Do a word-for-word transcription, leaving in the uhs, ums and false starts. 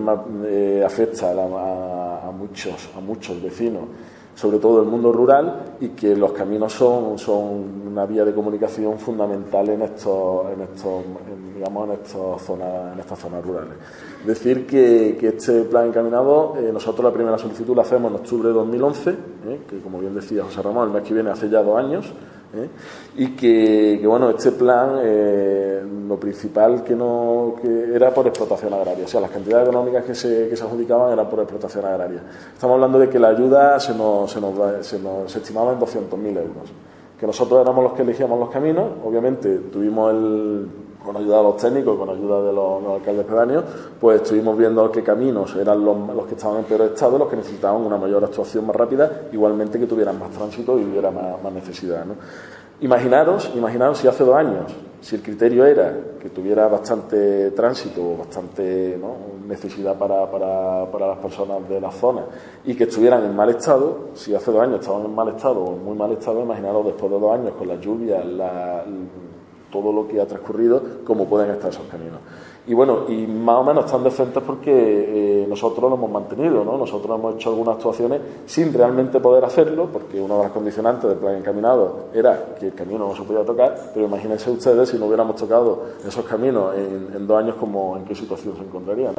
problema eh, afecta a, la, a, a, muchos, a muchos vecinos, sobre todo el mundo rural, y que los caminos son, son una vía de comunicación fundamental en estos, en estos, en, digamos, en estas zonas, en estas zonas rurales. Decir que, que este plan encaminado, eh, nosotros la primera solicitud la hacemos en octubre de dos mil once, eh, que como bien decía José Ramón, el mes que viene hace ya dos años, eh, y que, que bueno, este plan, eh, lo principal que no que era por explotación agraria, o sea, las cantidades económicas que se, que se adjudicaban eran por explotación agraria. Estamos hablando de que la ayuda se nos, se nos, se nos se estimaba en doscientos mil euros, que nosotros éramos los que elegíamos los caminos. Obviamente tuvimos el, con ayuda de los técnicos, con ayuda de los, los alcaldes pedáneos, pues estuvimos viendo qué caminos eran los, los que estaban en peor estado, los que necesitaban una mayor actuación más rápida, igualmente que tuvieran más tránsito y hubiera más, más necesidad, ¿no? Imaginaros, imaginaros si hace dos años, si el criterio era que tuviera bastante tránsito, bastante, ¿no?, necesidad para, para, para las personas de la zona, y que estuvieran en mal estado. Si hace dos años estaban en mal estado o en muy mal estado, imaginaros después de dos años con las lluvias, la, todo lo que ha transcurrido, cómo pueden estar esos caminos. Y bueno, y más o menos están decentes porque eh, nosotros lo hemos mantenido, ¿no? Nosotros hemos hecho algunas actuaciones sin realmente poder hacerlo, porque una de las condicionantes del plan encaminado era que el camino no se podía tocar, pero imagínense ustedes si no hubiéramos tocado esos caminos en, en dos años, como en qué situación se encontrarían.